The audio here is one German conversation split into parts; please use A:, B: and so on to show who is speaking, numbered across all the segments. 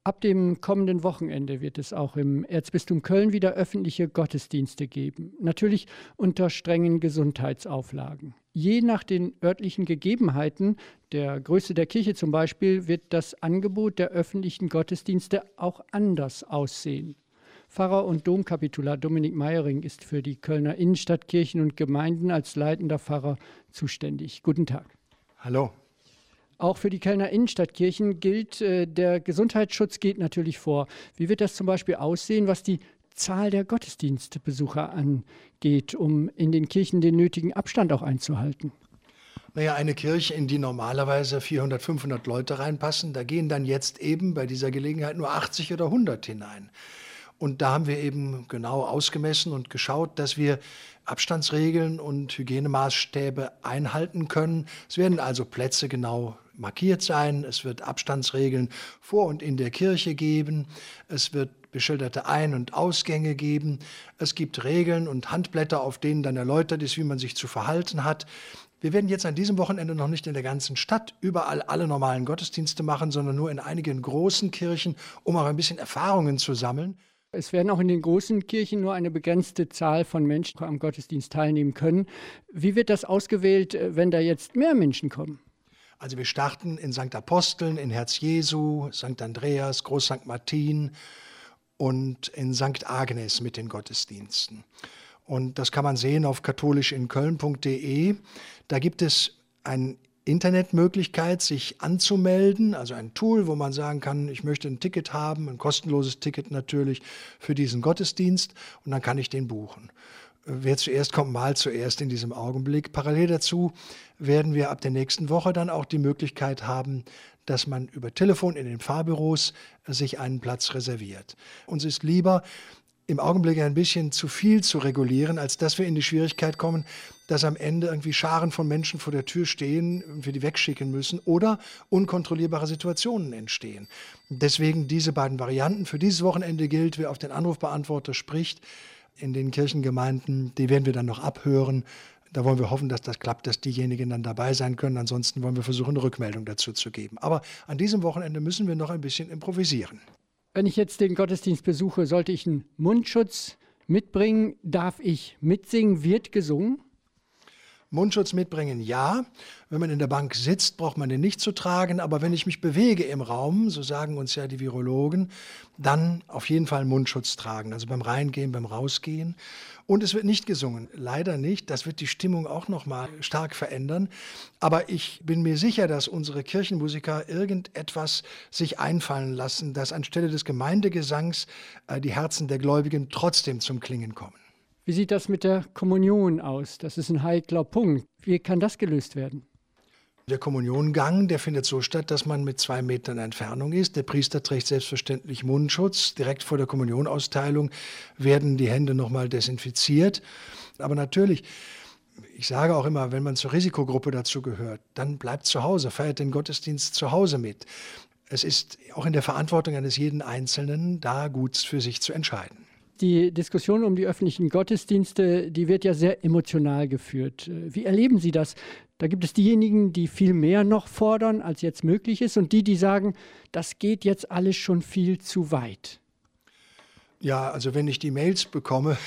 A: Ab dem kommenden Wochenende wird es auch im Erzbistum Köln wieder öffentliche Gottesdienste geben. Natürlich unter strengen Gesundheitsauflagen. Je nach den örtlichen Gegebenheiten, der Größe der Kirche zum Beispiel, wird das Angebot der öffentlichen Gottesdienste auch anders aussehen. Pfarrer und Domkapitular Dominik Meyering ist für die Kölner Innenstadtkirchen und Gemeinden als leitender Pfarrer zuständig. Guten Tag.
B: Hallo.
A: Auch für die Kölner Innenstadtkirchen gilt, der Gesundheitsschutz geht natürlich vor. Wie wird das zum Beispiel aussehen, was die Zahl der Gottesdienstbesucher angeht, um in den Kirchen den nötigen Abstand auch einzuhalten?
B: Naja, eine Kirche, in die normalerweise 400, 500 Leute reinpassen, da gehen dann jetzt eben bei dieser Gelegenheit nur 80 oder 100 hinein. Und da haben wir eben genau ausgemessen und geschaut, dass wir Abstandsregeln und Hygienemaßstäbe einhalten können. Es werden also Plätze genau markiert sein. Es wird Abstandsregeln vor und in der Kirche geben. Es wird beschilderte Ein- und Ausgänge geben. Es gibt Regeln und Handblätter, auf denen dann erläutert ist, wie man sich zu verhalten hat. Wir werden jetzt an diesem Wochenende noch nicht in der ganzen Stadt überall alle normalen Gottesdienste machen, sondern nur in einigen großen Kirchen, um auch ein bisschen Erfahrungen zu sammeln.
A: Es werden auch in den großen Kirchen nur eine begrenzte Zahl von Menschen am Gottesdienst teilnehmen können. Wie wird das ausgewählt, wenn da jetzt mehr Menschen kommen?
B: Also wir starten in St. Aposteln, in Herz Jesu, St. Andreas, Groß St. Martin und in St. Agnes mit den Gottesdiensten. Und das kann man sehen auf katholischinKöln.de. Da gibt es ein Internetmöglichkeit, sich anzumelden, also ein Tool, wo man sagen kann, ich möchte ein Ticket haben, ein kostenloses Ticket natürlich für diesen Gottesdienst und dann kann ich den buchen. Wer zuerst kommt, mal zuerst in diesem Augenblick. Parallel dazu werden wir ab der nächsten Woche dann auch die Möglichkeit haben, dass man über Telefon in den Pfarrbüros sich einen Platz reserviert. Uns ist lieber, im Augenblick ein bisschen zu viel zu regulieren, als dass wir in die Schwierigkeit kommen, dass am Ende irgendwie Scharen von Menschen vor der Tür stehen und wir die wegschicken müssen oder unkontrollierbare Situationen entstehen. Deswegen diese beiden Varianten. Für dieses Wochenende gilt, wer auf den Anrufbeantworter spricht, in den Kirchengemeinden, die werden wir dann noch abhören. Da wollen wir hoffen, dass das klappt, dass diejenigen dann dabei sein können. Ansonsten wollen wir versuchen, eine Rückmeldung dazu zu geben. Aber an diesem Wochenende müssen wir noch ein bisschen improvisieren.
A: Wenn ich jetzt den Gottesdienst besuche, sollte ich einen Mundschutz mitbringen? Darf ich mitsingen? Wird gesungen?
B: Mundschutz mitbringen, ja. Wenn man in der Bank sitzt, braucht man den nicht zu tragen. Aber wenn ich mich bewege im Raum, so sagen uns ja die Virologen, dann auf jeden Fall Mundschutz tragen. Also beim Reingehen, beim Rausgehen. Und es wird nicht gesungen. Leider nicht. Das wird die Stimmung auch noch mal stark verändern. Aber ich bin mir sicher, dass unsere Kirchenmusiker irgendetwas sich einfallen lassen, dass anstelle des Gemeindegesangs die Herzen der Gläubigen trotzdem zum Klingen kommen.
A: Wie sieht das mit der Kommunion aus? Das ist ein heikler Punkt. Wie kann das gelöst werden?
B: Der Kommuniongang, der findet so statt, dass man mit 2 Metern Entfernung ist. Der Priester trägt selbstverständlich Mundschutz. Direkt vor der Kommunionausteilung werden die Hände nochmal desinfiziert. Aber natürlich, ich sage auch immer, wenn man zur Risikogruppe dazu gehört, dann bleibt zu Hause, feiert den Gottesdienst zu Hause mit. Es ist auch in der Verantwortung eines jeden Einzelnen, da gut für sich zu entscheiden.
A: Die Diskussion um die öffentlichen Gottesdienste, die wird ja sehr emotional geführt. Wie erleben Sie das? Da gibt es diejenigen, die viel mehr noch fordern, als jetzt möglich ist, und die sagen, das geht jetzt alles schon viel zu weit.
B: Ja, also wenn ich die Mails bekomme,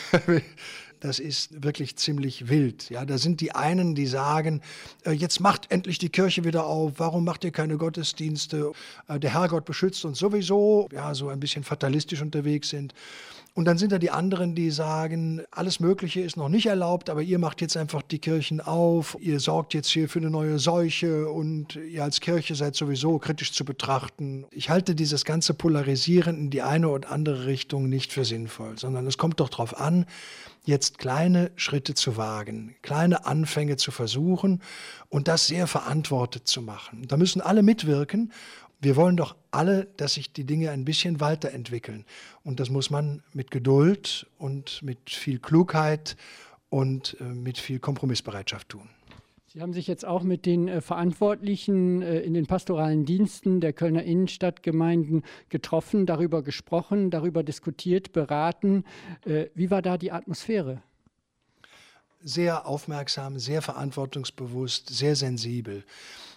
B: das ist wirklich ziemlich wild. Ja, da sind die einen, die sagen, jetzt macht endlich die Kirche wieder auf, warum macht ihr keine Gottesdienste? Der Herrgott beschützt uns sowieso, ja, so ein bisschen fatalistisch unterwegs sind. Und dann sind da die anderen, die sagen, alles Mögliche ist noch nicht erlaubt, aber ihr macht jetzt einfach die Kirchen auf, ihr sorgt jetzt hier für eine neue Seuche und ihr als Kirche seid sowieso kritisch zu betrachten. Ich halte dieses ganze Polarisieren in die eine oder andere Richtung nicht für sinnvoll, sondern es kommt doch darauf an, jetzt kleine Schritte zu wagen, kleine Anfänge zu versuchen und das sehr verantwortet zu machen. Da müssen alle mitwirken. Wir wollen doch alle, dass sich die Dinge ein bisschen weiterentwickeln. Und das muss man mit Geduld und mit viel Klugheit und mit viel Kompromissbereitschaft tun.
A: Sie haben sich jetzt auch mit den Verantwortlichen in den pastoralen Diensten der Kölner Innenstadtgemeinden getroffen, darüber gesprochen, darüber diskutiert, beraten. Wie war da die Atmosphäre?
B: Sehr aufmerksam, sehr verantwortungsbewusst, sehr sensibel.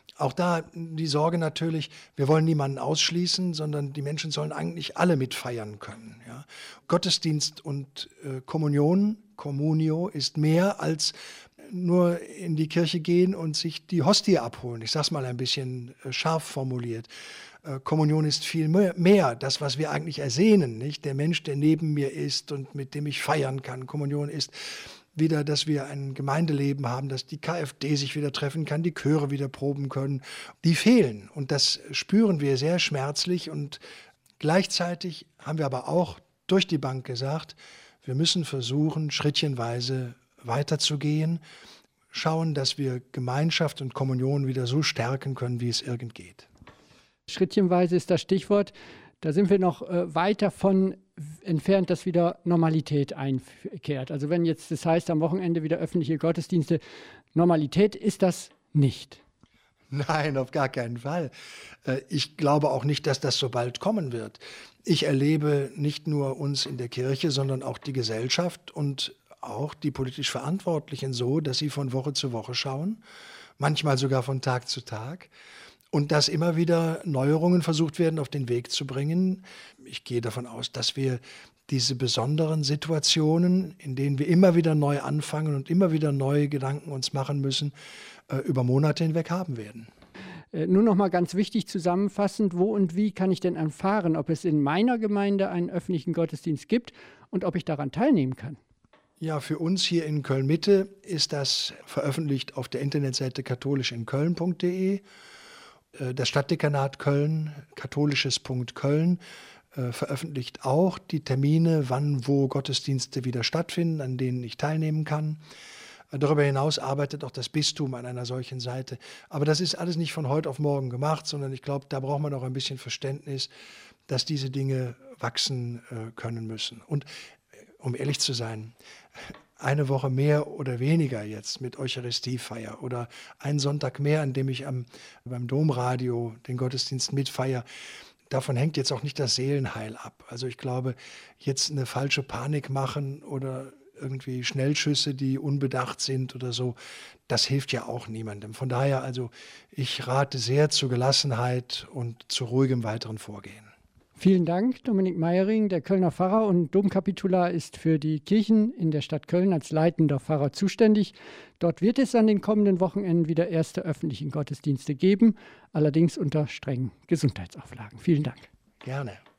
B: Auch da die Sorge natürlich, wir wollen niemanden ausschließen, sondern die Menschen sollen eigentlich alle mitfeiern können. Ja. Gottesdienst und Kommunion, Communio, ist mehr als nur in die Kirche gehen und sich die Hostie abholen. Ich sage es mal ein bisschen scharf formuliert. Kommunion ist viel mehr, das, was wir eigentlich ersehnen, nicht? Der Mensch, der neben mir ist und mit dem ich feiern kann. Kommunion ist wieder, dass wir ein Gemeindeleben haben, dass die KfD sich wieder treffen kann, die Chöre wieder proben können. Die fehlen und das spüren wir sehr schmerzlich und gleichzeitig haben wir aber auch durch die Bank gesagt, wir müssen versuchen, schrittchenweise weiterzugehen, schauen, dass wir Gemeinschaft und Kommunion wieder so stärken können, wie es irgend geht.
A: Schrittchenweise ist das Stichwort. Da sind wir noch weit davon entfernt, dass wieder Normalität einkehrt. Also wenn jetzt das heißt, am Wochenende wieder öffentliche Gottesdienste, Normalität ist das nicht.
B: Nein, auf gar keinen Fall. Ich glaube auch nicht, dass das so bald kommen wird. Ich erlebe nicht nur uns in der Kirche, sondern auch die Gesellschaft und auch die politisch Verantwortlichen so, dass sie von Woche zu Woche schauen, manchmal sogar von Tag zu Tag. Und dass immer wieder Neuerungen versucht werden, auf den Weg zu bringen. Ich gehe davon aus, dass wir diese besonderen Situationen, in denen wir immer wieder neu anfangen und immer wieder neue Gedanken uns machen müssen, über Monate hinweg haben werden.
A: Nur noch mal ganz wichtig zusammenfassend, wo und wie kann ich denn erfahren, ob es in meiner Gemeinde einen öffentlichen Gottesdienst gibt und ob ich daran teilnehmen kann?
B: Ja, für uns hier in Köln-Mitte ist das veröffentlicht auf der Internetseite katholischinKöln.de. Das Stadtdekanat Köln, katholisches.köln, veröffentlicht auch die Termine, wann, wo Gottesdienste wieder stattfinden, an denen ich teilnehmen kann. Darüber hinaus arbeitet auch das Bistum an einer solchen Seite. Aber das ist alles nicht von heute auf morgen gemacht, sondern ich glaube, da braucht man auch ein bisschen Verständnis, dass diese Dinge wachsen können müssen. Und um ehrlich zu sein, eine Woche mehr oder weniger jetzt mit Eucharistiefeier oder einen Sonntag mehr, an dem ich beim Domradio den Gottesdienst mitfeiere, davon hängt jetzt auch nicht das Seelenheil ab. Also ich glaube, jetzt eine falsche Panik machen oder irgendwie Schnellschüsse, die unbedacht sind oder so, das hilft ja auch niemandem. Von daher also, ich rate sehr zur Gelassenheit und zu ruhigem weiteren Vorgehen.
A: Vielen Dank, Dominik Meyering, der Kölner Pfarrer und Domkapitular ist für die Kirchen in der Stadt Köln als leitender Pfarrer zuständig. Dort wird es an den kommenden Wochenenden wieder erste öffentliche Gottesdienste geben, allerdings unter strengen Gesundheitsauflagen. Vielen Dank.
B: Gerne.